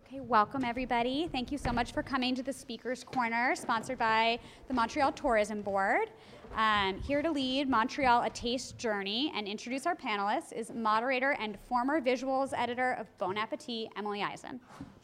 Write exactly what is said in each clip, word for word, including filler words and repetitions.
Okay, welcome everybody. Thank you so much for coming to the Speaker's Corner, sponsored by the Montreal Tourism Board. Um, here to lead Montreal A Taste Journey and introduce our panelists is moderator and former visuals editor of Bon Appetit, Emily Eisen.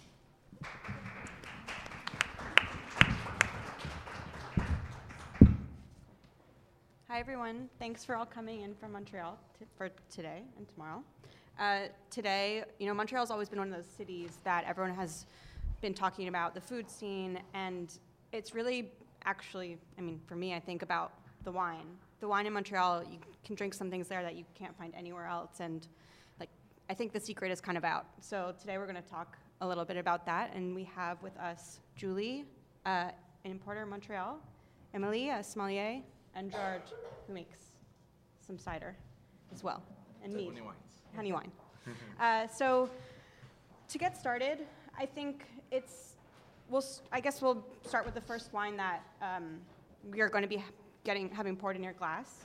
Hi everyone, thanks for all coming in from Montreal t for today and tomorrow. Uh, today, you know, Montreal's always been one of those cities that everyone has been talking about, the food scene, and it's really actually, I mean, for me, I think about the wine. The wine in Montreal, you can drink some things there that you can't find anywhere else, and like, I think the secret is kind of out. So today we're gonna talk a little bit about that, and we have with us Julie, uh, an importer in Montreal, Emily, a sommelier, and George, who makes some cider as well, and mead. Honey wines. Honey wine. uh, so to get started, I think it's, we'll, I guess we'll start with the first wine that um, we are going to be getting, having poured in your glass.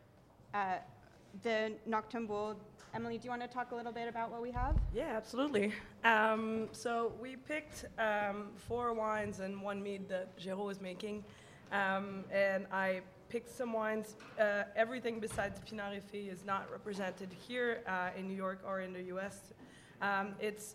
Uh, the Noctambule. Emily, do you want to talk a little bit about what we have? Yeah, absolutely. Um, so we picked um, four wines and one mead that Géraud is making, um, and I picked some wines. Uh, everything besides Pinot Rifi is not represented here uh, in New York or in the U S. Um, it's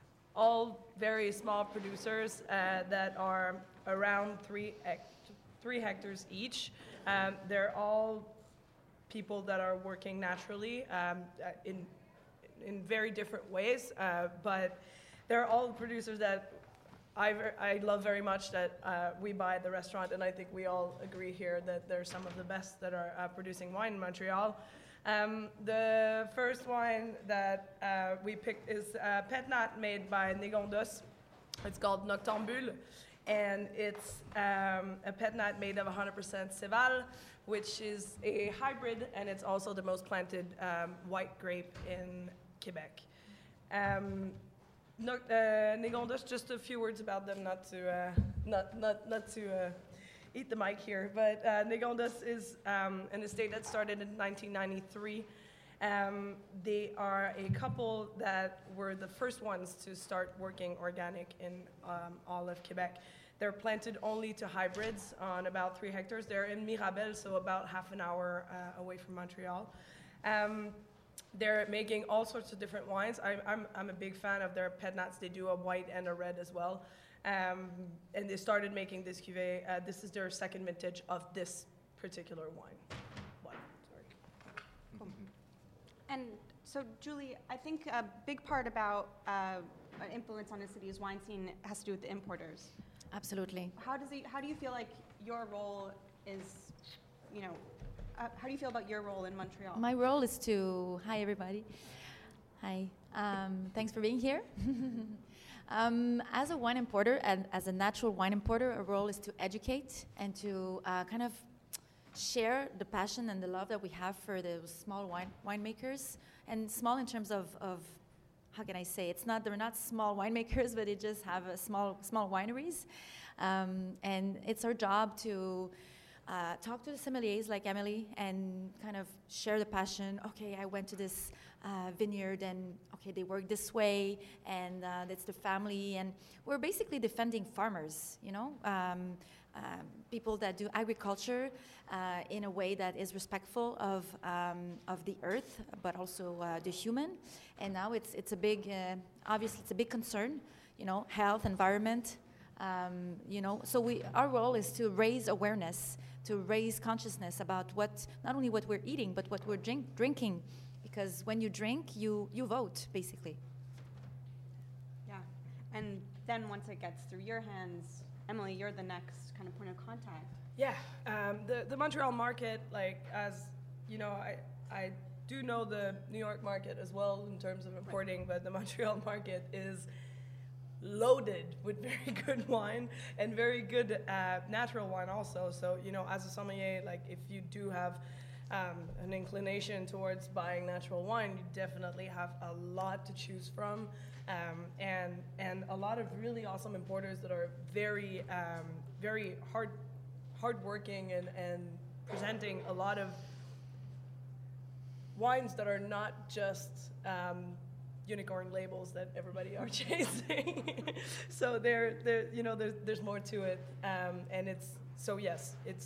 all very small producers uh, that are around three, hect three hectares each. Um, they're all people that are working naturally um, in, in very different ways, uh, but they're all producers that I, I love very much that uh, we buy at the restaurant, and I think we all agree here that they're some of the best that are uh, producing wine in Montreal. Um, the first wine that uh, we picked is uh, Pet Nat made by Négondos. It's called Noctambule, and it's um, a Pet Nat made of one hundred percent Céval, which is a hybrid, and it's also the most planted um, white grape in Quebec. Um, No, uh, Négondos, just a few words about them, not to uh, not not not to uh, eat the mic here. But uh, Négondos is um, an estate that started in nineteen ninety-three. Um, they are a couple that were the first ones to start working organic in um, all of Quebec. They're planted only to hybrids on about three hectares. They're in Mirabel, so about half an hour uh, away from Montreal. Um, They're making all sorts of different wines. I'm, I'm, I'm a big fan of their Pet Nats. They do a white and a red as well. Um, and they started making this cuvee. Uh, this is their second vintage of this particular wine. Wine, sorry. Cool. And so, Julie, I think a big part about uh, an influence on the city's wine scene has to do with the importers. Absolutely. How does it, how do you feel like your role is, you know, Uh, how do you feel about your role in Montreal? My role is to, hi everybody. Hi, um, thanks for being here. um, as a wine importer and as a natural wine importer, our role is to educate and to uh, kind of share the passion and the love that we have for those small wine winemakers. And small in terms of, of, how can I say, it's not, they're not small winemakers, but they just have a small, small wineries. Um, and it's our job to Uh, talk to the sommeliers like Emily and kind of share the passion. Okay, I went to this uh, vineyard and okay, they work this way and uh, that's the family. And we're basically defending farmers, you know, um, um, people that do agriculture uh, in a way that is respectful of, um, of the earth, but also uh, the human. And now it's, it's a big, uh, obviously it's a big concern, you know, health, environment, um, you know. So we, our role is to raise awareness, to raise consciousness about what, not only what we're eating, but what we're drink, drinking. Because when you drink, you, you vote, basically. Yeah, and then once it gets through your hands, Emily, you're the next kind of point of contact. Yeah, um, the, the Montreal market, like, as, you know, I, I do know the New York market as well in terms of importing, right. But the Montreal market is loaded with very good wine and very good uh, natural wine also. So, you know, as a sommelier, like if you do have um, an inclination towards buying natural wine, you definitely have a lot to choose from, um, and and a lot of really awesome importers that are very um, very hard hardworking and and presenting a lot of wines that are not just um, unicorn labels that everybody are chasing. So there, there, you know, there's there's more to it, um, and it's so yes, it's.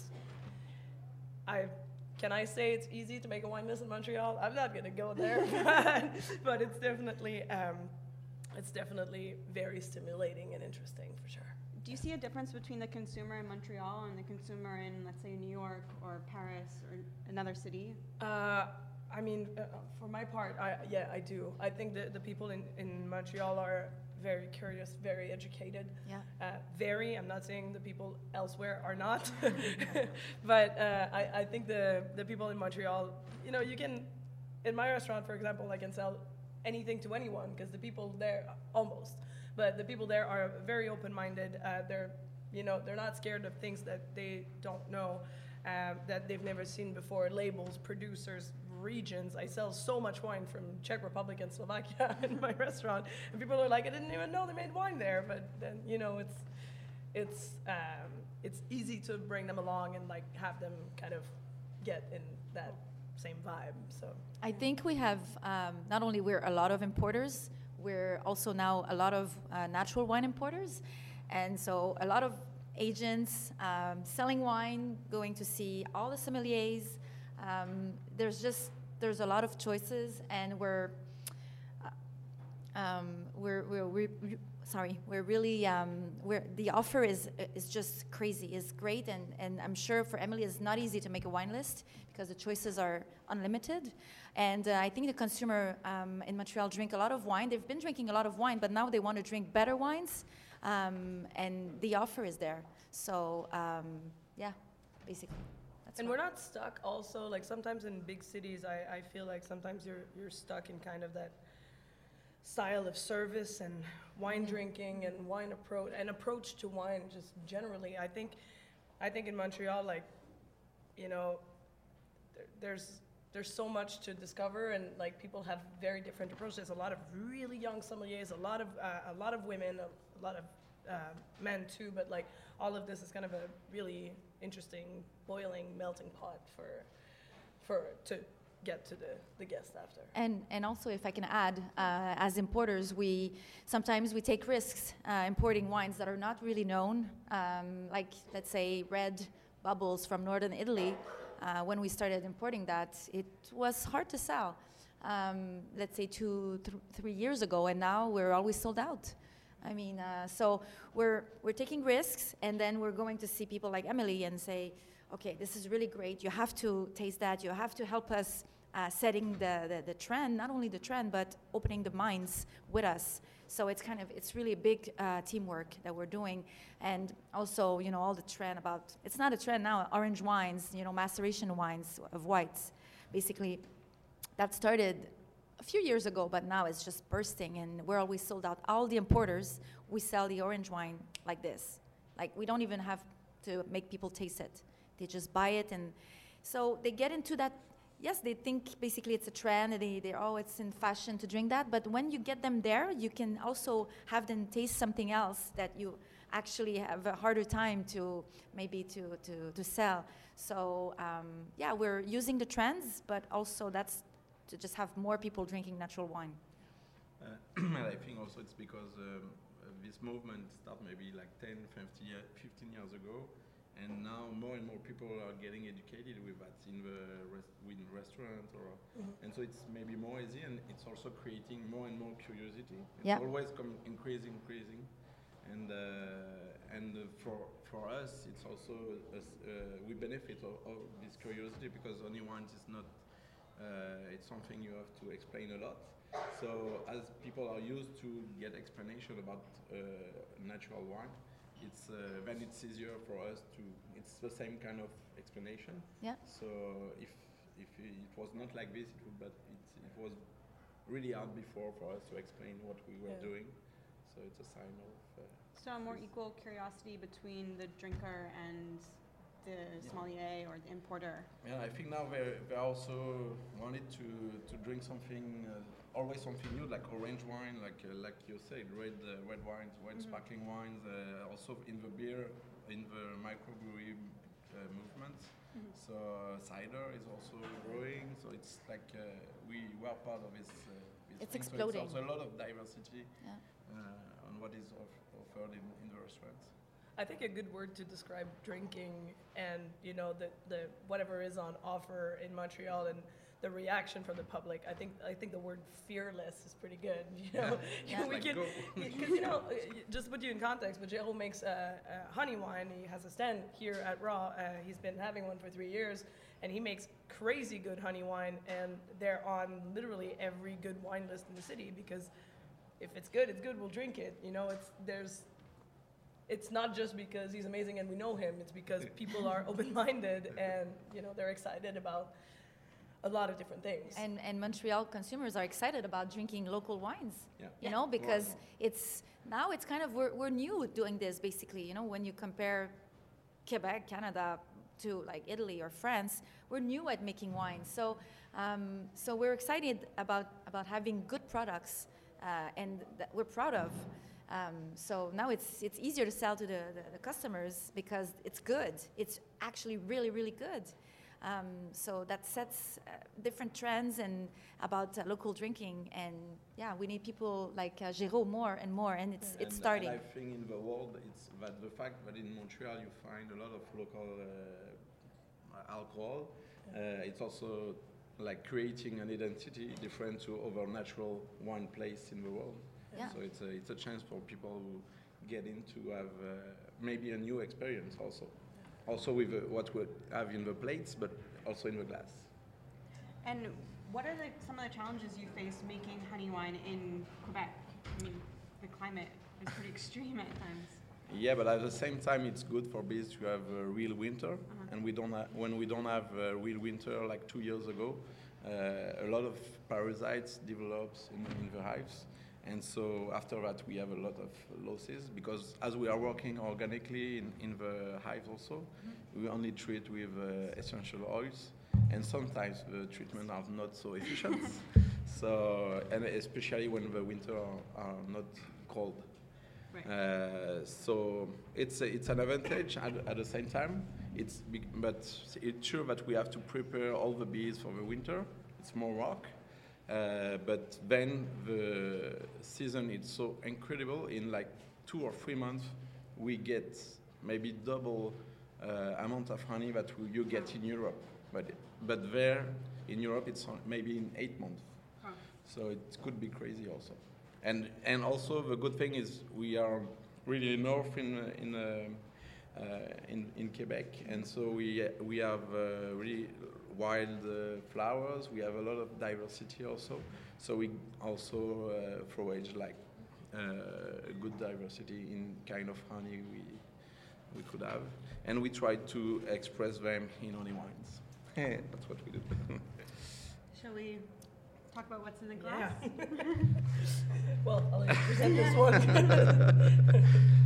I can I say it's easy to make a wine list in Montreal? I'm not gonna go there, but, but it's definitely um, it's definitely very stimulating and interesting for sure. Do you see a difference between the consumer in Montreal and the consumer in, let's say, New York or Paris or another city? Uh, I mean, uh, for my part, I, yeah, I do. I think that the people in, in Montreal are very curious, very educated. Yeah. Uh, very, I'm not saying the people elsewhere are not, but uh, I, I think the, the people in Montreal, you know, you can, in my restaurant, for example, I can sell anything to anyone because the people there, almost, but the people there are very open-minded. Uh, they're, you know, they're not scared of things that they don't know, uh, that they've never seen before, labels, producers, regions. I sell so much wine from Czech Republic and Slovakia in my restaurant, and people are like, I didn't even know they made wine there. But then, you know, it's it's um, it's easy to bring them along and like have them kind of get in that same vibe. So I think we have um, not only we're a lot of importers, we're also now a lot of uh, natural wine importers, and so a lot of agents um, selling wine, going to see all the sommeliers. Um, there's just there's a lot of choices, and we're uh, um, we're we're, we're sorry we're really um, we're the offer is is just crazy, is great, and and I'm sure for Emily it's not easy to make a wine list because the choices are unlimited, and uh, I think the consumer um, in Montreal drink a lot of wine. They've been drinking a lot of wine, but now they want to drink better wines, um, and the offer is there. So um, yeah, basically. And we're not stuck also, like sometimes in big cities, I, I feel like sometimes you're you're stuck in kind of that style of service and wine Mm-hmm. drinking and wine approach and approach to wine just generally. I think I think in Montreal, like, you know, there, there's there's so much to discover, and like people have very different approaches. There's a lot of really young sommeliers, a lot of uh, a lot of women, a, a lot of uh, men too, but like all of this is kind of a really interesting boiling melting pot for for to get to the, the guest after. And and also, if I can add, uh, as importers, we sometimes we take risks uh, importing wines that are not really known, um, like let's say red bubbles from northern Italy. Uh, when we started importing that, it was hard to sell. Um, let's say two, th- three years ago, and now we're always sold out. I mean, uh, so we're we're taking risks, and then we're going to see people like Emily and say, okay, this is really great. You have to taste that. You have to help us uh, setting the, the the trend, not only the trend, but opening the minds with us. So it's kind of it's really a big uh, teamwork that we're doing, and also you know all the trend about it's not a trend now. Orange wines, you know, maceration wines of whites, basically, that started a few years ago, but now it's just bursting, and we're always sold out. All the importers, we sell the orange wine like this. Like, we don't even have to make people taste it. They just buy it, and so they get into that. Yes, they think basically it's a trend, and they, they oh, it's in fashion to drink that, but when you get them there, you can also have them taste something else that you actually have a harder time to maybe to, to, to sell. So, um, yeah, we're using the trends, but also that's to just have more people drinking natural wine. Uh, and I think also it's because um, uh, this movement started maybe like ten, fifteen years ago, and now more and more people are getting educated with that in the rest, in restaurant, or mm-hmm. and so it's maybe more easy, and it's also creating more and more curiosity. It's yeah. always come increasing, increasing, and uh, and uh, for for us, it's also uh, we benefit of, of this curiosity because only wines is not. Uh, it's something you have to explain a lot. So as people are used to get explanation about uh, natural wine, it's uh, then it's easier for us to. It's the same kind of explanation. Yeah. So if if it was not like this, it would, but it it was really hard before for us to explain what we were yeah. doing. So it's a sign of. Uh, so a more equal curiosity between the drinker and the sommelier or the importer. Yeah, I think now they they also wanted to to drink something, uh, always something new, like orange wine, like uh, like you said, red uh, red wines, red mm-hmm. sparkling wines. Uh, also in the beer, in the microbrewery uh, movement. Mm-hmm. So uh, cider is also growing. So it's like uh, we we are part of this uh, It's thing. So exploding. it's also a lot of diversity Yeah. uh, on what is off- offered in, in the restaurants. I think a good word to describe drinking and you know the, the whatever is on offer in Montreal and the reaction from the public. I think I think the word fearless is pretty good. You know, Yeah. we Like, can go. because you know just to put you in context. But Jérôme makes a, a honey wine. He has a stand here at Raw. Uh, he's been having one for three years, and he makes crazy good honey wine. And they're on literally every good wine list in the city because if it's good, it's good. We'll drink it. You know, it's there's. It's not just because he's amazing and we know him. It's because people are open-minded and you know they're excited about a lot of different things. And, and Montreal consumers are excited about drinking local wines, Yeah. you know, because Wow. it's now it's kind of we're, we're new doing this basically, you know, when you compare Quebec, Canada to like Italy or France, we're new at making wine. So um, so we're excited about about having good products uh, and that we're proud of. Um, so now it's it's easier to sell to the, the, the customers because it's good. It's actually really really good. Um, so that sets uh, different trends and about uh, local drinking, and yeah, we need people like uh, Jérôme more and more, and it's it's And- starting. And I think in the world, it's that the fact that in Montreal you find a lot of local uh, alcohol. Uh, it's also like creating an identity different to other natural wine place in the world. Yeah. So it's a, it's a chance for people who get in to have uh, maybe a new experience also. Also with uh, what we have in the plates, but also in the glass. And what are the, some of the challenges you face making honey wine in Quebec? I mean, the climate is pretty extreme at times. Yeah, but at the same time, it's good for bees to have a real winter, and we don't. Ha- when we don't have a real winter, like two years ago, uh, a lot of parasites develops in, in the hives, and so after that we have a lot of losses because as we are working organically in, in the hives also, we only treat with uh, essential oils, and sometimes the treatment are not so efficient. So, and especially when the winter are, are not cold. Right. Uh, so it's a, it's an advantage at, at the same time. It's big, but it's true that we have to prepare all the bees for the winter. It's more work, uh, but then the season is so incredible. In like two or three months, we get maybe double uh, amount of honey that we, you get in Europe. But but there in Europe, it's on- maybe in eight months. Huh. So it could be crazy also. And and also the good thing is we are really north in uh, in, uh, uh, in in Quebec, and so we uh, we have uh, really wild uh, flowers. We have a lot of diversity also. So we also uh, forage like uh, good diversity in kind of honey we we could have, and we try to express them in honey wines. That's what we do. Shall we talk about what's in the glass? Yeah. Well, I'll let you present this one.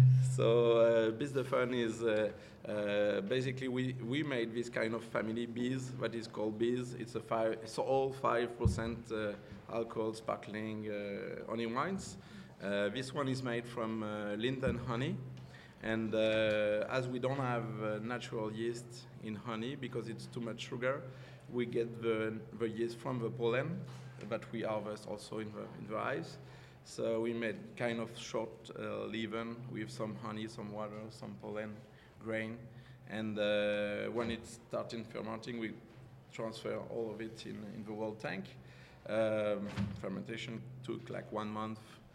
So uh, Bees de Fun is uh, uh, basically we, we made this kind of family bees that is called bees. It's a five, it's all five percent uh, alcohol sparkling uh, honey wines. Uh, this one is made from uh, linden honey, and uh, as we don't have uh, natural yeast in honey because it's too much sugar, we get the, the yeast from the pollen that we harvest also in the in the hives. So we made kind of short uh, leaven with some honey, some water, some pollen, grain, and uh, when it's starting fermenting, we transfer all of it in, in the wall tank. Um, fermentation took like one month.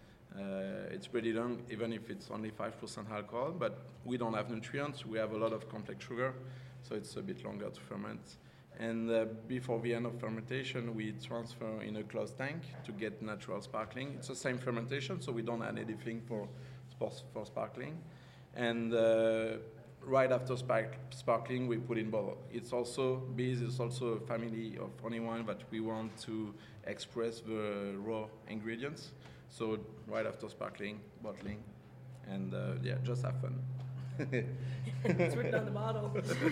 Uh, it's pretty long, even if it's only five percent alcohol, but we don't have nutrients. We have a lot of complex sugar, so it's a bit longer to ferment. And uh, before the end of fermentation, we transfer in a closed tank to get natural sparkling. It's the same fermentation, so we don't add anything for, for sparkling. And uh, right after spark, sparkling, we put in bottle. It's also, bees is also a family of honey wine that we want to express the raw ingredients. So right after sparkling, bottling, and uh, yeah, just have fun. It's written on the bottle.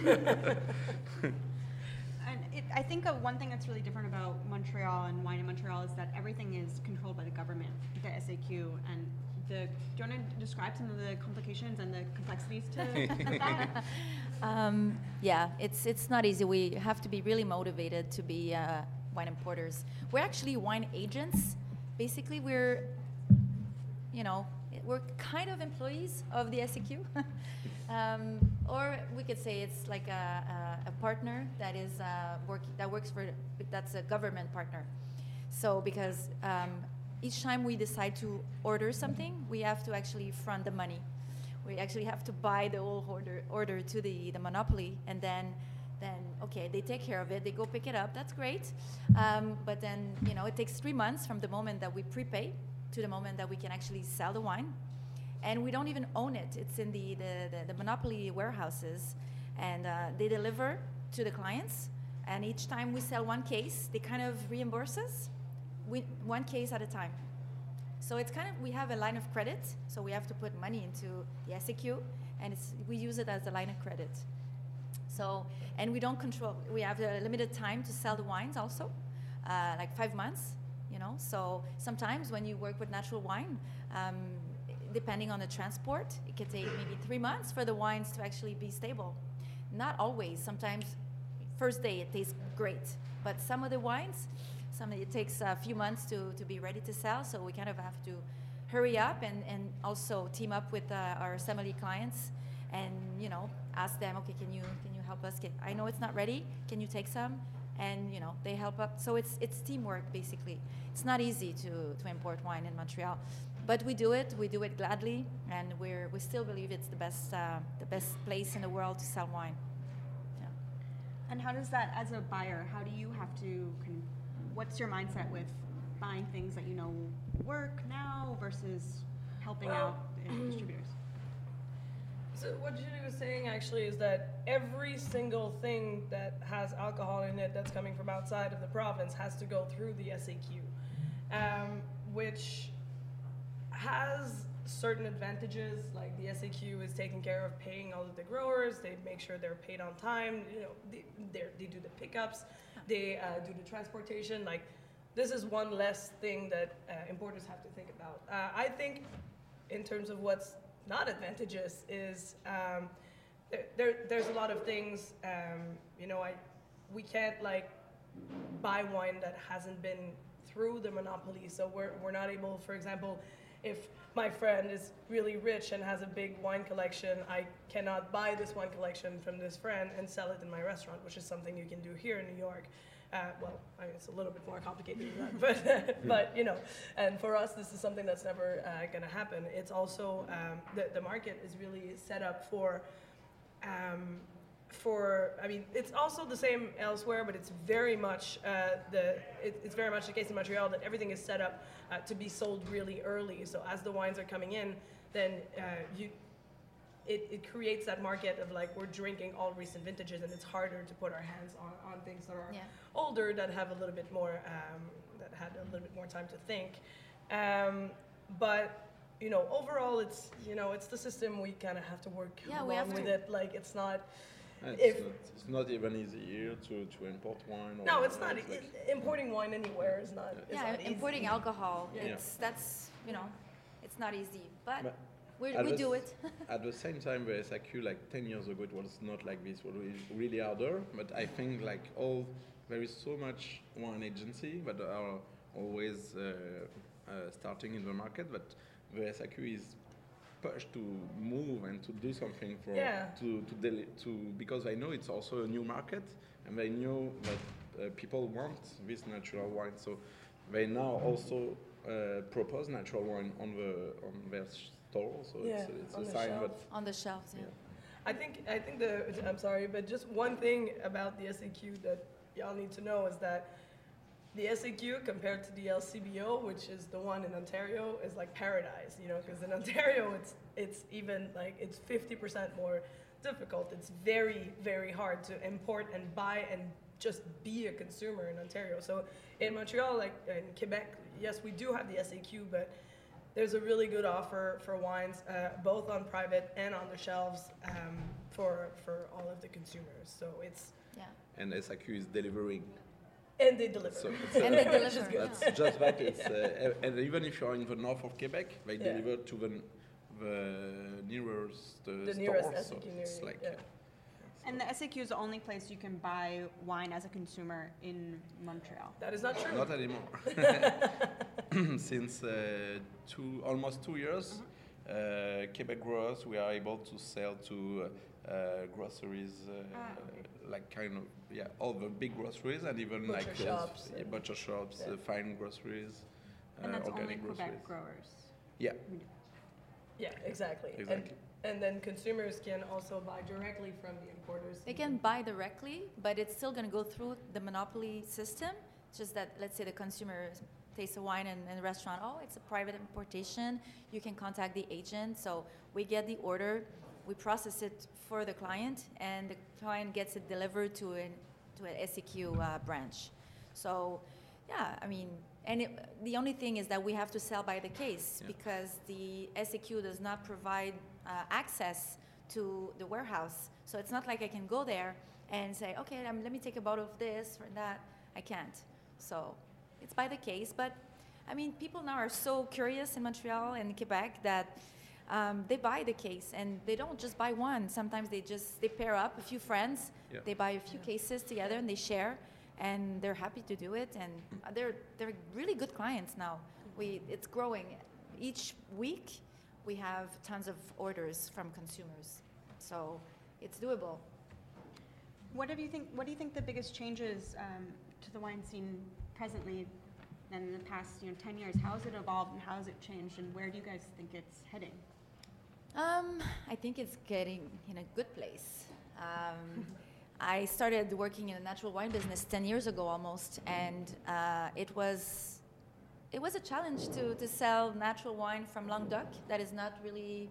And it, I think uh, one thing that's really different about Montreal and wine in Montreal is that everything is controlled by the government, the S A Q, and the. Do you want to describe some of the complications and the complexities to that? Um, yeah, it's it's not easy. We have to be really motivated to be uh, wine importers. We're actually wine agents basically we're, you know, we're kind of employees of the S A Q. um, or we could say it's like a, a, a partner that is uh, work, that works for, that's a government partner. So because um, each time we decide to order something, we have to actually front the money. We actually have to buy the whole order, order to the, the monopoly, and then, then, okay, they take care of it, they go pick it up, that's great. Um, but then, you know, it takes three months from the moment that we prepay to the moment that we can actually sell the wine. And we don't even own it. It's in the, the, the, the monopoly warehouses, and uh, they deliver to the clients. And each time we sell one case, they kind of reimburse us, we, one case at a time. So it's kind of, we have a line of credit, so we have to put money into the S A Q, and it's, we use it as a line of credit. So, and we don't control, we have a limited time to sell the wines also, uh, like five months, you know. So sometimes when you work with natural wine, um, depending on the transport, it can take maybe three months for the wines to actually be stable. Not always, sometimes first day it tastes great, but some of the wines, some it takes a few months to, to be ready to sell, so we kind of have to hurry up and, and also team up with uh, our sommelier clients and, you know, ask them, okay, can you can you help us get, I know it's not ready, can you take some? And, you know, they help up. So it's it's teamwork, basically. It's not easy to, to import wine in Montreal, but we do it, we do it gladly, and we're, we still believe it's the best, uh, the best place in the world to sell wine. Yeah. And how does that, as a buyer, how do you have to, kind of, what's your mindset with buying things that you know work now versus helping Well, out the distributors? So what Julie was saying actually is that every single thing that has alcohol in it that's coming from outside of the province has to go through the S A Q, um, which has certain advantages, like the S A Q is taking care of paying all of the growers, they make sure they're paid on time, you know, they, they do the pickups, they uh, do the transportation, like this is one less thing that uh, importers have to think about. Uh, I think in terms of what's not advantageous is um, there, there, there's a lot of things, um, you know, I, we can't like buy wine that hasn't been through the monopoly, so we're, we're not able, for example, if my friend is really rich and has a big wine collection, I cannot buy this wine collection from this friend and sell it in my restaurant, which is something you can do here in New York. Uh, well, I mean, it's a little bit more complicated than that, but, but you know, and for us, this is something that's never uh, going to happen. It's also, um, the, the market is really set up for, um, for, I mean, it's also the same elsewhere, but it's very much, uh, the, it, it's very much the case in Montreal that everything is set up uh, to be sold really early. So as the wines are coming in, then uh, you, It, it creates that market of like we're drinking all recent vintages, and it's harder to put our hands on, on things that are Yeah. older, that have a little bit more um, that had a little bit more time to think. Um, but you know, overall, it's you know it's the system. We kind of have to work Yeah, along we have with to. it. Like it's not. And If- it's, not, it's not even easy here to, to import wine. Or No, it's not. like- It, importing wine anywhere is not. Is Yeah, not easy. importing alcohol, Yeah. it's, that's, you know, it's not easy, but But we, at we the do s- it. At the same time, the S A Q, like ten years ago, it was not like this. It was really harder. But I think like all, there is so much wine agency that are always uh, uh, starting in the market. But the S A Q is pushed to move and to do something for Yeah. to to, deli- to because I know it's also a new market, and they know that uh, people want this natural wine. So they now also uh, propose natural wine on the on their store. So Yeah, it's, it's on a the sign shelf. that On the shelves, yeah. Yeah. I think I think the I'm sorry, but just one thing about the S A Q that y'all need to know is that the S A Q compared to the L C B O, which is the one in Ontario, is like paradise, you know, because in Ontario it's it's even like it's fifty percent more difficult. It's very very hard to import and buy and just be a consumer in Ontario. So in Montreal, like in Quebec, yes, we do have the S A Q, but there's a really good offer for wines, uh, both on private and on the shelves um, for for all of the consumers. So it's Yeah. and S A Q is delivering. and they deliver. So it's, And uh, they Which is deliver. good. That's just that. It's uh, and even if you're in the north of Quebec, they Yeah. deliver to the the nearest uh, The store. nearest so S A Q near it's you, like yeah. And the S A Q is the only place you can buy wine as a consumer in Montreal. That is not true. Not anymore. Since uh, two, almost two years, uh, Quebec growers, we are able to sell to uh, groceries, uh, Ah, okay. like kind of, yeah, all the big groceries and even Butcher like uh, shops yeah, and- butcher shops, yeah. uh, fine groceries, uh, And that's only organic groceries. Quebec growers. Yeah, Yeah, exactly. And, Exactly. and then consumers can also buy directly from the importers. They can buy directly, but it's still going to go through the monopoly system. It's just that, let's say the consumer tastes a wine in, in a restaurant. Oh, it's a private importation. You can contact the agent. So we get the order, we process it for the client, and the client gets it delivered to an to an S E Q uh, branch. So, yeah, I mean, and it, the only thing is that we have to sell by the case Yeah. because the S E Q does not provide uh, access to the warehouse. So it's not like I can go there and say, okay, um, let me take a bottle of this or that. I can't. So it's by the case. But I mean, people now are so curious in Montreal and Quebec that um, they buy the case, and they don't just buy one. Sometimes they just they pair up a few friends. Yeah. They buy a few cases together and they share, and they're happy to do it. And they're they're really good clients now. We it's growing each week. We have tons of orders from consumers, so it's doable. What do you think? What do you think the biggest changes um, to the wine scene presently and in the past, you know, ten years? How has it evolved and how has it changed? And where do you guys think it's heading? Um, I think it's getting in a good place. Um, I started working in the natural wine business ten years ago almost, and uh, it was it was a challenge to, to sell natural wine from Languedoc that is not really,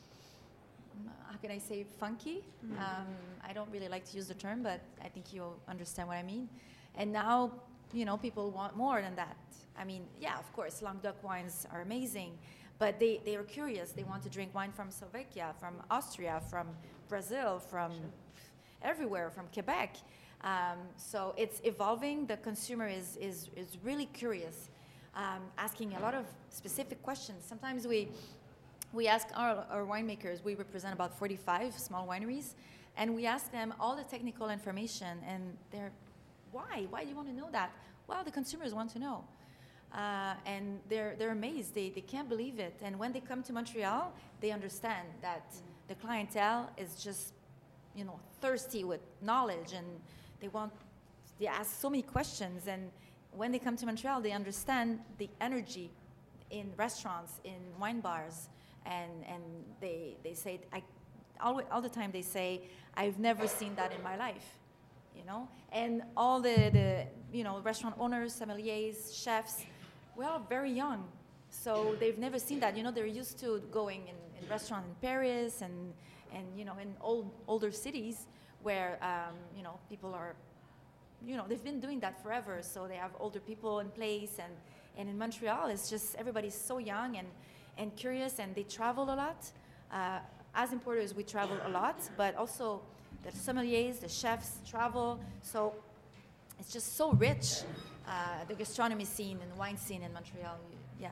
how can I say, funky. Um, I don't really like to use the term, but I think you'll understand what I mean. And now, you know, people want more than that. I mean, yeah, of course, Languedoc wines are amazing, but they, they are curious. They want to drink wine from Slovakia, from Austria, from Brazil, from everywhere, from Quebec. Um, so it's evolving. The consumer is, is, is really curious, um, asking a lot of specific questions. Sometimes we, we ask our, our winemakers, we represent about forty-five small wineries, and we ask them all the technical information, and they're, why? Why do you want to know that? Well, the consumers want to know. Uh, and they're, they're amazed. They, they can't believe it. And when they come to Montreal, they understand that the clientele is just, you know, thirsty with knowledge, and they want, they ask so many questions. And when they come to Montreal, they understand the energy in restaurants, in wine bars, and, and they, they say, I, all, all the time they say, I've never seen that in my life. You know, and all the, the you know restaurant owners, sommeliers, chefs, we're all very young, so they've never seen that. You know, they're used to going in, in restaurants in Paris and and you know in old older cities where um, you know people are, you know, they've been doing that forever. So they have older people in place, and and in Montreal, it's just everybody's so young and and curious, and they travel a lot. Uh, as importers, we travel a lot, but also the sommeliers, the chefs travel, so it's just so rich, uh, the gastronomy scene and the wine scene in Montreal. Yeah.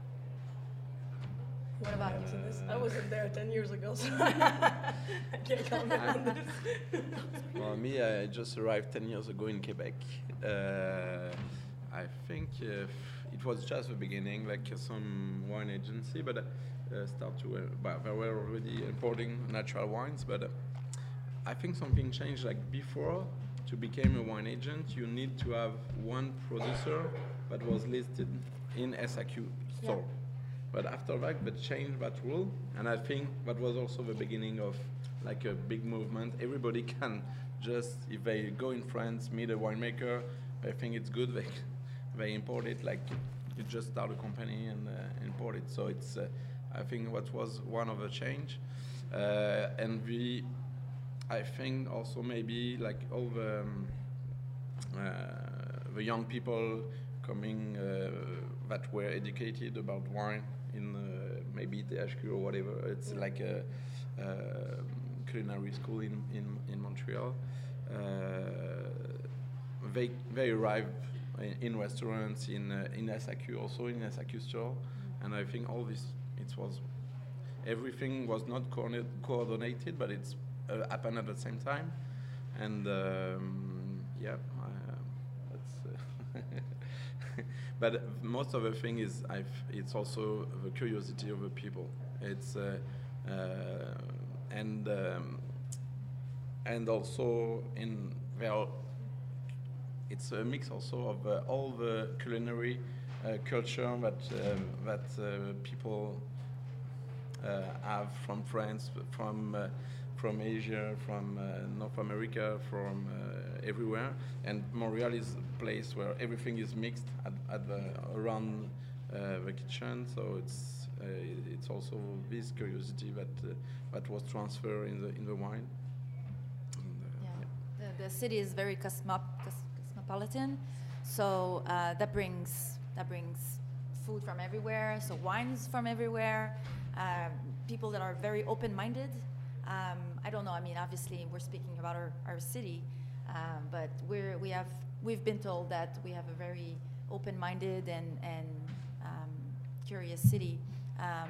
What about you? I wasn't there ten years ago, so I can't comment on this. Well, me, I just arrived ten years ago in Quebec. Uh, I think uh, it was just the beginning, like uh, some wine agency, but uh, start to, uh, but they were already importing natural wines, but uh, I think something changed. Like before, to become a wine agent, you need to have one producer that was listed in S A Q store. Yeah. But after that, they changed that rule, and I think that was also the beginning of like a big movement. Everybody can just, if they go in France, meet a winemaker, I think it's good. They they import it. Like you just start a company and uh, import it. So it's, uh, I think, what was one of the change, uh, and we. I think also maybe like all the, um, uh, the young people coming uh, that were educated about wine in uh, maybe T H Q or whatever. It's like a, uh, culinary school in, in, in Montreal. Uh, they, they arrive in, in restaurants, in, uh, in S A Q, also in S A Q store. And I think all this, it was, everything was not coordinated, but it's Uh, happen at the same time, and um, yeah, uh, that's. Uh, but most of the thing is, I've, it's also the curiosity of the people. It's uh, uh, and um, and also in well, it's a mix also of uh, all the culinary uh, culture that uh, that uh, people uh, have from France, from uh, from Asia, from uh, North America, from uh, everywhere. And Montreal is a place where everything is mixed at, at the, around uh, the kitchen. So it's uh, it's also this curiosity that uh, that was transferred in the in the wine. And, uh, Yeah. yeah. The, the city is very cosmop- cos- cosmopolitan, so uh, that brings that brings food from everywhere. So wines from everywhere. Um, people that are very open-minded. Um, I don't know. I mean, obviously, we're speaking about our, our city, um, but we're we have we've been told that we have a very open-minded and and um, curious city. Um,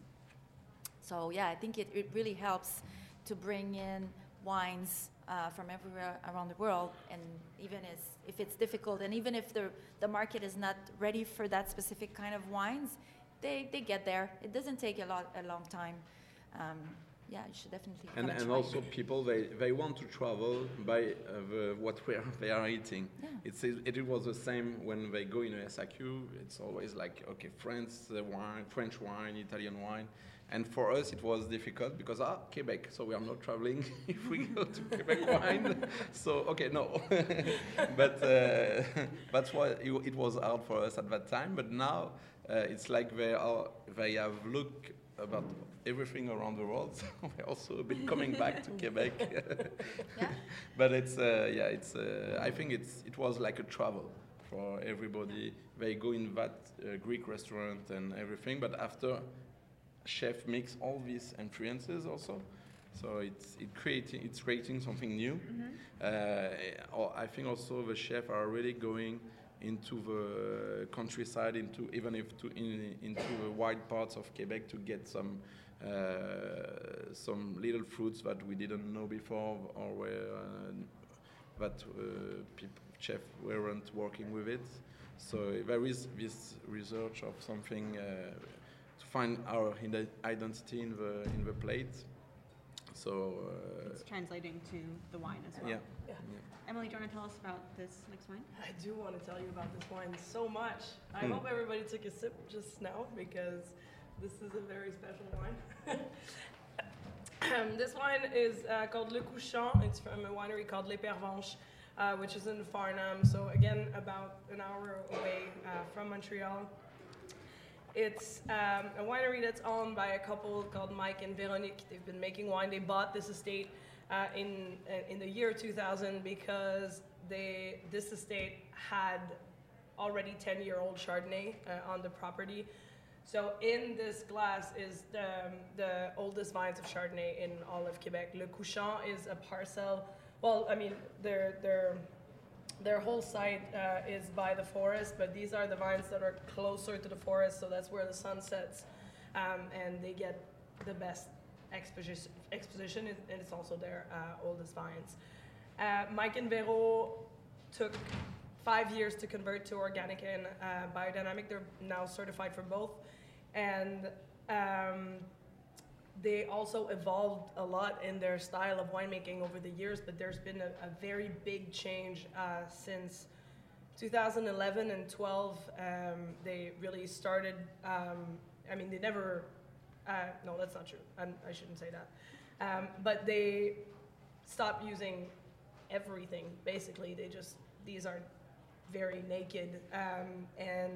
so yeah, I think it, it really helps to bring in wines uh, from everywhere around the world, and even as, if it's difficult, and even if the the market is not ready for that specific kind of wines, they they get there. It doesn't take a lot a long time. Um, yeah, you should definitely. And, come and try. also people, they, they want to travel by uh, the, what we are, they are eating. Yeah. It's, it, it was the same when they go in a S A Q. It's always like, okay, France uh, wine, French wine, Italian wine. And for us, it was difficult because, ah, Quebec, so we are not traveling if we go to Quebec wine. So, okay, no. But uh, that's why it, it was hard for us at that time. But now, uh, it's like they, are, they have looked about everything around the world. So we're also a bit coming back to Quebec. Yeah. But it's uh, yeah, it's uh, I think it's it was like a travel for everybody. They go in that uh, Greek restaurant and everything, but after chef mix all these influences also. So it's it creating it's creating something new. Mm-hmm. uh, I think also the chefs are really going into the countryside, into even if to in, into the wide parts of Quebec to get some uh, some little fruits that we didn't know before, or where uh, that uh, people chefs weren't working with it. So there is this research of something uh, to find our identity in the in the plate. So uh, It's translating to the wine as well. yeah. Yeah. yeah. Emily, do you want to tell us about this next wine? I do want to tell you about this wine so much. I Hmm. hope everybody took a sip just now because this is a very special wine. um, this wine is uh, called Le Couchant. It's from a winery called Les Pervenches, uh, which is in Farnham. So again, about an hour away uh, from Montreal. It's um, a winery that's owned by a couple called Mike and Veronique. They've been making wine. They bought this estate uh, in uh, in the year two thousand because they this estate had already ten-year-old Chardonnay uh, on the property. So in this glass is the, um, the oldest vines of Chardonnay in all of Quebec. Le Couchant is a parcel. Well, I mean, their their their whole site uh, is by the forest, but these are the vines that are closer to the forest, so that's where the sun sets, um, and they get the best exposition, exposition and it's also their uh, oldest vines. Uh, Mike and Vero took five years to convert to organic and uh, biodynamic. They're now certified for both. And um, they also evolved a lot in their style of winemaking over the years, but there's been a, a very big change uh, since two thousand eleven and twelve. Um, they really started, um, I mean, they never, uh, no, that's not true. I'm, I shouldn't say that. Um, but they stopped using everything, basically. They just, these are very naked. Um, and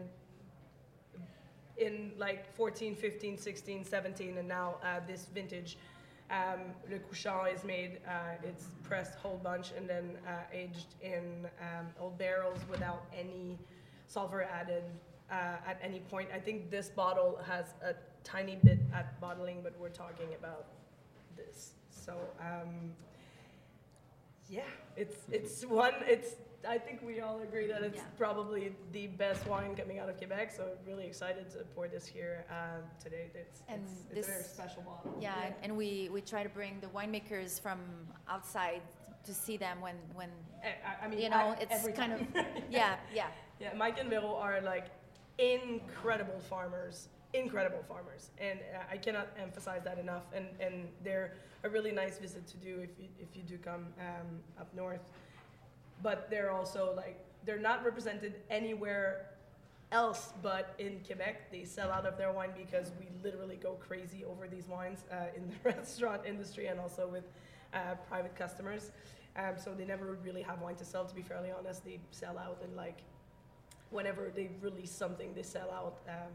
in like fourteen, fifteen, sixteen, seventeen, and now uh, this vintage, um, Le Couchant is made, uh, it's pressed whole bunch and then uh, aged in um, old barrels without any sulfur added uh, at any point. I think this bottle has a tiny bit at bottling, but we're talking about this. So um, yeah, it's it's one, it's, I think we all agree that it's Yeah. probably the best wine coming out of Quebec, so really excited to pour this here uh, today. It's, And it's, it's a very this- special bottle. Yeah, and, and we, we try to bring the winemakers from outside to see them when when I, I mean, you know I- it's every kind of time. yeah yeah Yeah, Mike and Vero are like incredible farmers, incredible farmers, and uh, I cannot emphasize that enough. And, and they're a really nice visit to do if you if you do come um, up north. But they're also like they're not represented anywhere else but in Quebec. They sell out of their wine because we literally go crazy over these wines uh, in the restaurant industry and also with uh, private customers. Um, so they never really have wine to sell. To be fairly honest, they sell out and like. Whenever they release something, they sell out um,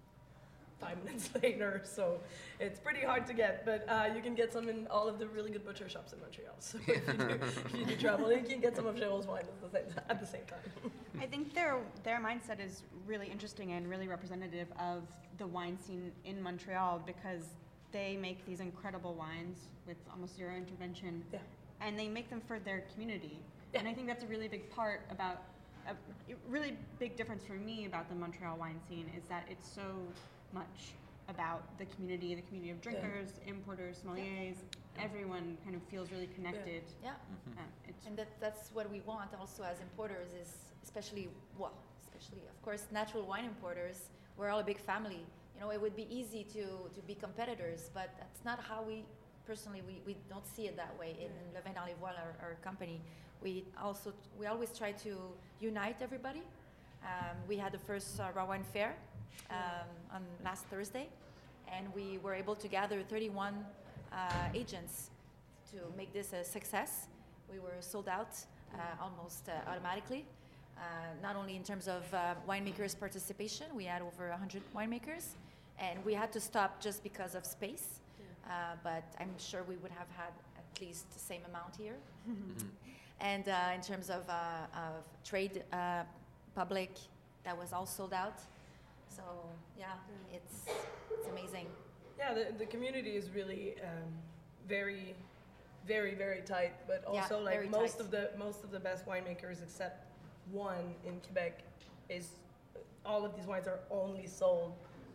five minutes later. So it's pretty hard to get, but uh, you can get some in all of the really good butcher shops in Montreal. So if you do, if you do travel, you can get some of Cheryl's wine at the same, at the same time. I think their their mindset is really interesting and really representative of the wine scene in Montreal because they make these incredible wines with almost zero intervention, Yeah. and they make them for their community. Yeah. And I think that's a really big part about a really big difference for me about the Montreal wine scene is that it's so much about the community, the community of drinkers, yeah. importers, sommeliers. Yeah. Everyone kind of feels really connected. Yeah, yeah. Mm-hmm. Uh, it's and that that's what we want also as importers is especially well especially of course natural wine importers. We're all a big family. You know, it would be easy to to be competitors, but that's not how we personally we, we don't see it that way in Le Vin dans les Voiles, our, our company. We also we always try to unite everybody. Um, we had the first uh, raw wine fair um, on last Thursday, and we were able to gather thirty-one uh, agents to make this a success. We were sold out uh, almost uh, automatically. Uh, not only in terms of uh, winemakers' participation, we had over one hundred winemakers, and we had to stop just because of space. Uh, but I'm sure we would have had at least the same amount here. Mm-hmm. And uh, in terms of, uh, of trade, uh, public, that was all sold out. So yeah, it's it's amazing. Yeah, the, the community is really um, very, very, very tight. But also, Yeah, like very most tight. of the most of the best winemakers, except one in Quebec, is all of these wines are only sold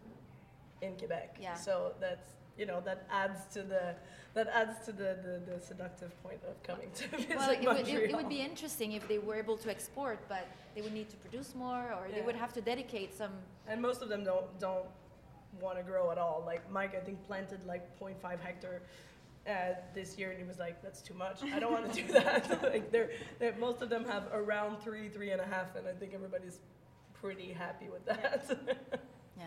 in Quebec. Yeah. So that's you know that adds to the that adds to the, the, the seductive point of coming to visit Well, it would, Montreal. it, it would be interesting if they were able to export, but they would need to produce more, or they Yeah. would have to dedicate some. And most of them don't don't want to grow at all. Like Mike, I think planted like zero point five hectare uh, this year, and he was like, "That's too much. I don't want to do that." Like they're, they're most of them have around three, three and a half, and I think everybody's pretty happy with that. Yeah.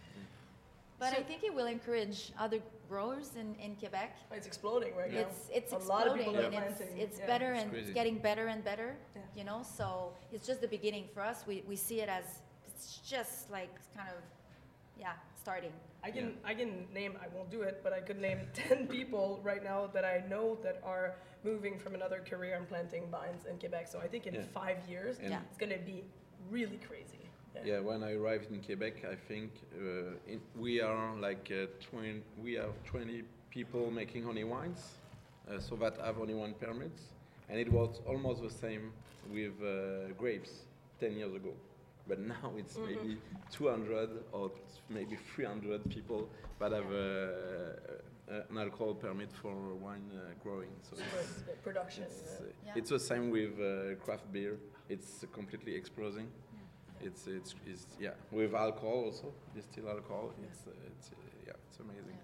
But So- I think it will encourage other growers in, in Quebec. It's exploding right now. It's it's A exploding lot of people are and it's planting, it's yeah. better It's and crazy. it's getting better and better. Yeah. You know, so it's just the beginning for us. We we see it as it's just like kind of yeah starting. I can I can name I won't do it, but I could name ten people right now that I know that are moving from another career and planting vines in Quebec. So I think in Yeah. five years And- Yeah. it's gonna be really crazy. Yeah, when I arrived in Quebec, I think uh, in, we are like uh, twenty. We have twenty people making honey wines, uh, so that have only one permits, and it was almost the same with uh, grapes ten years ago. But now it's Mhm. maybe two hundred or maybe three hundred people that have uh, uh, an alcohol permit for wine uh, growing. So For it's, the production. it's, uh, uh, Yeah. it's the same with uh, craft beer. It's completely exploding. It's, it's it's yeah with alcohol also distilled alcohol. It's uh, it's uh, yeah it's amazing.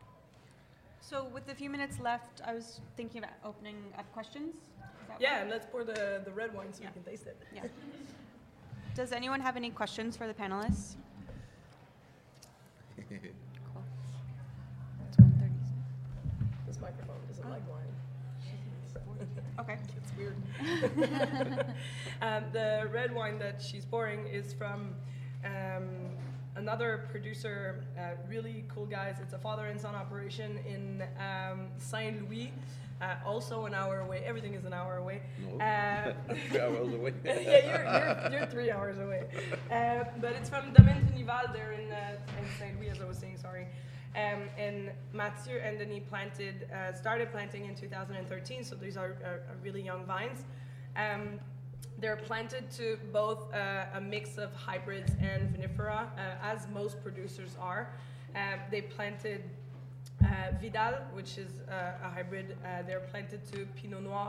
So with the few minutes left, I was thinking about opening up questions. Does that Yeah, work? and let's pour the, the red wine so Yeah. we can taste it. Yeah. Does anyone have any questions for the panelists? Cool. It's one thirty. This microphone doesn't like wine. Okay. It's weird. um, the red wine that she's pouring is from um, another producer, uh, really cool guys. It's a father and son operation in um, Saint Louis, uh, also an hour away. Everything is an hour away. No, Uh, three hours away. yeah, you're, you're, you're three hours away. Uh, but it's from Domaine Tunival there in, uh, in Saint Louis, as I was saying, sorry. Um, and Mathieu and Denis planted, uh, started planting in two thousand thirteen, so these are, are, are really young vines. Um, they're planted to both uh, a mix of hybrids and vinifera, uh, as most producers are. Uh, they planted uh, Vidal, which is uh, a hybrid. Uh, they're planted to Pinot Noir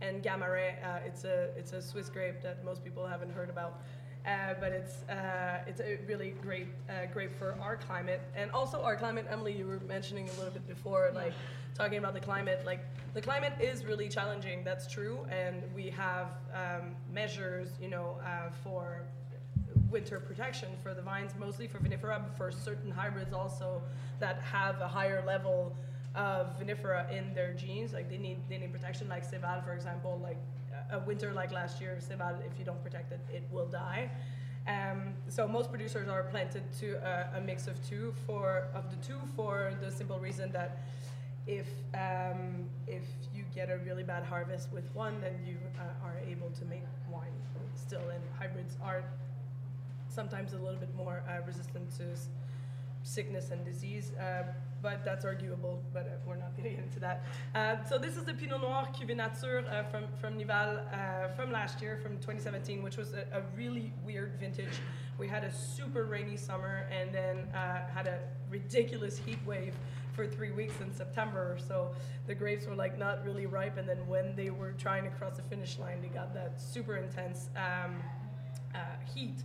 and Gamay. Uh, it's a it's a Swiss grape that most people haven't heard about. Uh, but it's uh, it's a really great uh, grape for our climate, and also our climate. Emily, you were mentioning a little bit before, like talking about the climate. Like the climate is really challenging. That's true, and we have um, measures, you know, uh, for winter protection for the vines, mostly for vinifera, but for certain hybrids also that have a higher level of vinifera in their genes. Like they need they need protection, like Céval, for example. Like a winter like last year, Céval, if you don't protect it, it will die. Um, so most producers are planted to uh, a mix of two for of the two for the simple reason that if um, if you get a really bad harvest with one, then you uh, are able to make wine still. And hybrids are sometimes a little bit more uh, resistant to s- sickness and disease. Uh, but that's arguable, but uh, we're not going to get into that. Uh, so this is the Pinot Noir Cuvée Nature uh, from, from Nival uh, from last year, from twenty seventeen, which was a, a really weird vintage. We had a super rainy summer and then uh, had a ridiculous heat wave for three weeks in September. So the grapes were like not really ripe, and then when they were trying to cross the finish line, they got that super intense um, uh, heat.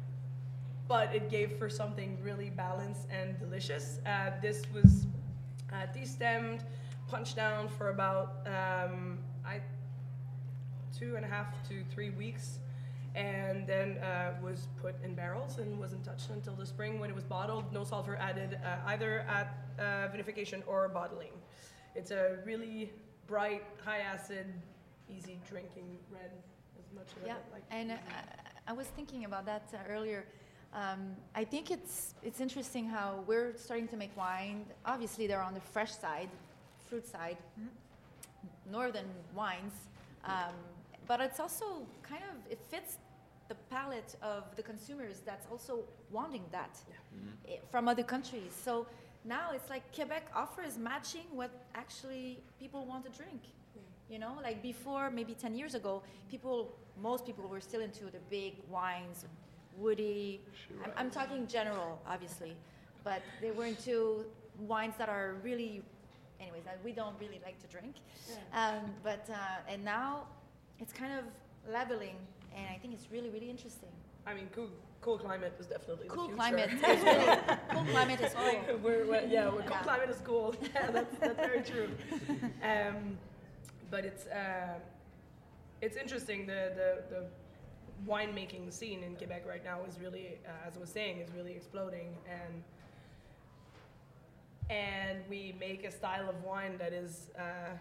But it gave for something really balanced and delicious. Uh, this was uh, destemmed, punched down for about um, I, two and a half to three weeks, and then uh, was put in barrels and wasn't touched until the spring when it was bottled. No sulfur added uh, either at uh, vinification or bottling. It's a really bright, high acid, easy drinking red, as much as Yeah, I like. and uh, I was thinking about that uh, earlier. Um, I think it's it's interesting how we're starting to make wine. Obviously, they're on the fresh side, fruit side, mm-hmm. northern wines, um, but it's also kind of it fits the palate of the consumers that's also wanting that Yeah. mm-hmm. from other countries. So now it's like Quebec offers matching what actually people want to drink. You know, like before, maybe ten years ago, people, most people were still into the big wines, woody. I'm, I'm talking general, obviously, but they were into wines that are really, anyways, that we don't really like to drink. Yeah. Um, but uh, and now it's kind of leveling, and I think it's really, really interesting. I mean, cool, cool climate is definitely Cool the future. climate is really cool climate is cool. Like, we're, we're, yeah, we're, cool Yeah. climate is cool. Yeah, that's, that's very true. Um, but it's uh, it's interesting. The the the winemaking scene in Quebec right now is really, uh, as I was saying, is really exploding, and and we make a style of wine that is, uh,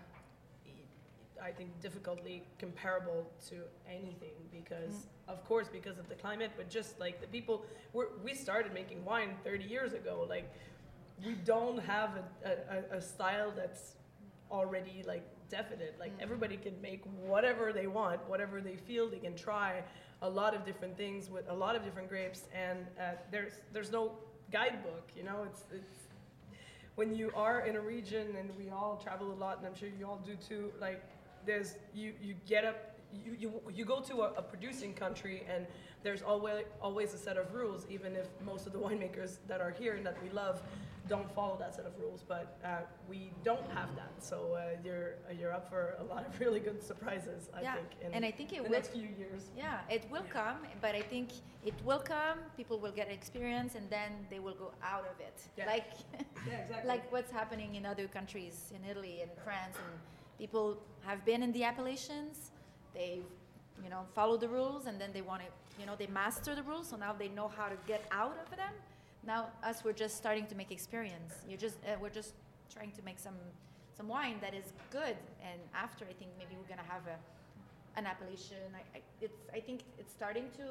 I think, difficultly comparable to anything because, mm. of course, because of the climate, but just like the people, we're, we started making wine thirty years ago. Like, we don't have a, a, a style that's already like definite. Like, mm. everybody can make whatever they want, whatever they feel. They can try a lot of different things with a lot of different grapes, and uh, there's there's no guidebook. You know, it's it's when you are in a region, and we all travel a lot, and I'm sure you all do too. Like, there's you you get up, you you, you go to a, a producing country, and there's always always a set of rules, even if most of the winemakers that are here and that we love don't follow that set of rules. But uh, we don't have that, so uh, you're uh, you're up for a lot of really good surprises, I yeah. think. In and I think it the will, next few years. Yeah, it will Yeah. come, but I think it will come. People will get experience, and then they will go out of it. Yeah. Like, Yeah, exactly. like what's happening in other countries, in Italy and France, and people have been in the appellations. They've, you know, followed the rules, and then they want to, you know, they master the rules, so now they know how to get out of them. Now, us, we're just starting to make experience. You just, uh, we're just trying to make some, some wine that is good, and after, I think maybe we're gonna have a, an appellation. I, I, it's, I think it's starting to,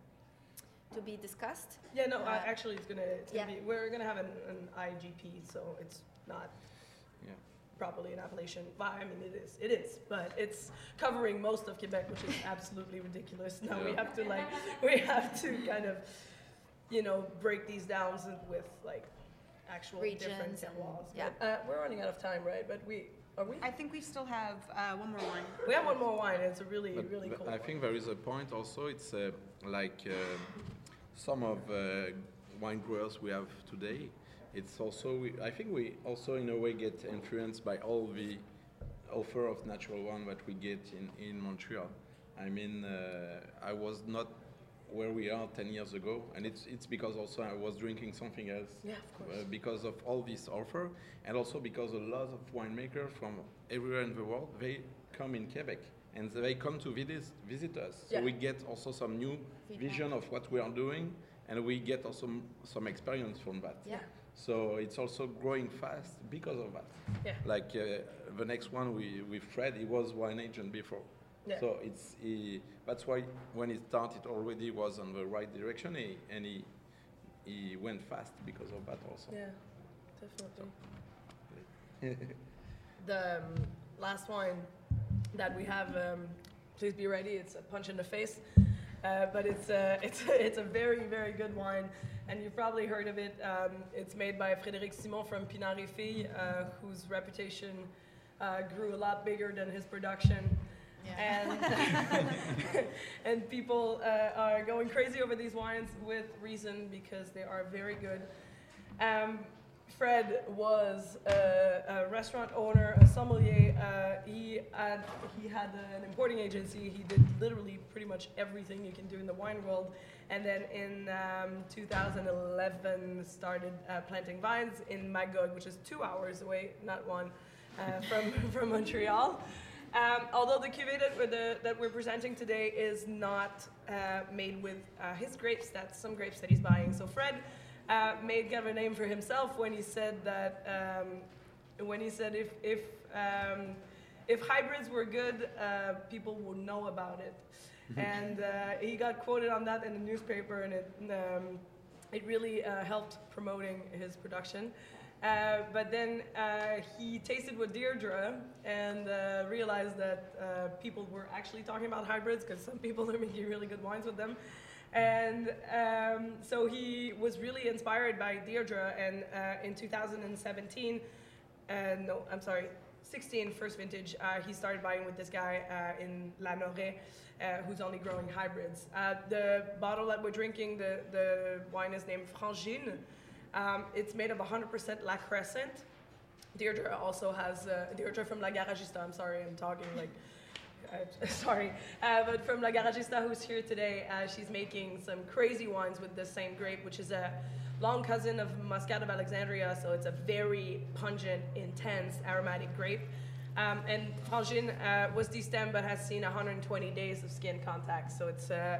to be discussed. Yeah, no, Uh, I, actually, it's gonna, it's gonna yeah. be. We're gonna have an, an I G P, so it's not Yeah. properly an appellation. Well, I mean, it is, it is, but it's covering most of Quebec, which is absolutely ridiculous. Now we Yeah. have to like, we have to kind of, you know, break these down s- with like actual different Regions and- laws. yeah. But, uh, we're running out of time, right? But we are we? I think we still have uh, one more wine. We have one more wine. It's a really, But, really but cool. I one. think there is a point also. It's uh, like uh, some of uh, wine growers we have today. It's also we, I think we also in a way get influenced by all the offer of natural wine that we get in, in Montreal. I mean, uh, I was not where we are ten years ago, and it's it's because also I was drinking something else. Yeah, of course. Uh, because of all this offer, and also because a lot of winemakers from everywhere in the world, they come in Quebec, and they come to visit, visit us. So Yeah. we get also some new vision of what we are doing, and we get also m- some experience from that. Yeah. So it's also growing fast because of that. Yeah. Like uh, the next one we with Fred, he was wine agent before. Yeah. So it's he, that's why when he started already was on the right direction, he, and he he went fast because of that also. Yeah, definitely. The um, last wine that we have, um, please be ready. It's a punch in the face, uh, but it's a, it's a, it's a very very good wine, and you've probably heard of it. Um, it's made by Frédéric Simon from Pinard et Fille, uh, whose reputation uh, grew a lot bigger than his production. And, and people uh, are going crazy over these wines with reason because they are very good. Um, Fred was a, a restaurant owner, a sommelier. Uh, he had he had an importing agency. He did literally pretty much everything you can do in the wine world. And then in um, two thousand eleven, started uh, planting vines in Magog, which is two hours away, not one, uh, from from Montreal. Um, although the cuvée that we're, the, that we're presenting today is not uh, made with uh, his grapes, that's some grapes that he's buying. So Fred uh, made kind of a name for himself when he said that, um, when he said if, if, um, if hybrids were good, uh, people would know about it. And uh, he got quoted on that in the newspaper, and it, um, it really uh, helped promoting his production. Uh, but then uh, he tasted with Deirdre and uh, realized that uh, people were actually talking about hybrids because some people are making really good wines with them. And um, so he was really inspired by Deirdre, and uh, in two thousand seventeen, uh, no, I'm sorry, sixteen, first vintage, uh, he started buying with this guy uh, in La Noret, uh, who's only growing hybrids. Uh, the bottle that we're drinking, the, the wine is named Frangine. Um, it's made of one hundred percent La Crescent. Deirdre also has, uh, Deirdre from La Garagista, I'm sorry, I'm talking like, uh, sorry. Uh, but from La Garagista, who's here today, uh, she's making some crazy wines with the same grape, which is a long cousin of Muscat of Alexandria, so it's a very pungent, intense, aromatic grape. Um, and Frangine uh, was destemmed but has seen one hundred twenty days of skin contact, so it's, uh,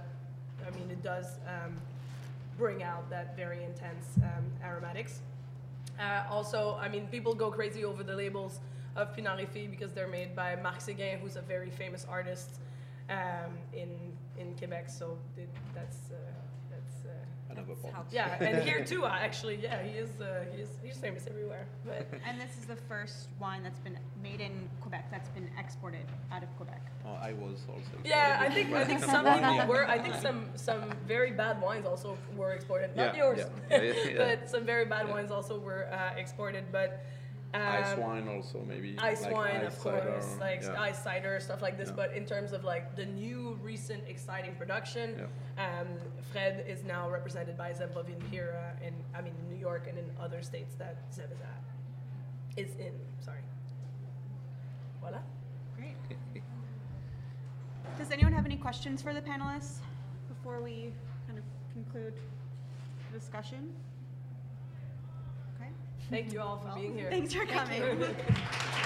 uh, I mean, it does, um, bring out that very intense um, aromatics. Uh, also, I mean, people go crazy over the labels of Pinard et Fille because they're made by Marc Séguin, who's a very famous artist um, in in Quebec. So it, that's uh, that's uh, Another point. Yeah, and here too, uh, actually, yeah, he is uh, he is he's famous everywhere. But And this is the first wine that's been made in Quebec, that's been exported out of Quebec. Oh, I was also. yeah, I think I think some people Yeah. were. I think some some very bad wines also were exported. Not Yeah, yours, yeah, yeah, yeah. but some very bad wines also were uh, exported. But um, Ice wine also maybe. ice like wine, ice of course, cider, like yeah. ice cider, stuff like this. Yeah. But in terms of like the new, recent, exciting production, um, Fred is now represented by Zeb Rovin here uh, in, I mean, in New York and in other states that Zeb is at. Is in, sorry. Voila. Great. Does anyone have any questions for the panelists before we kind of conclude the discussion? Okay. Thank you all for being here. Thanks for coming.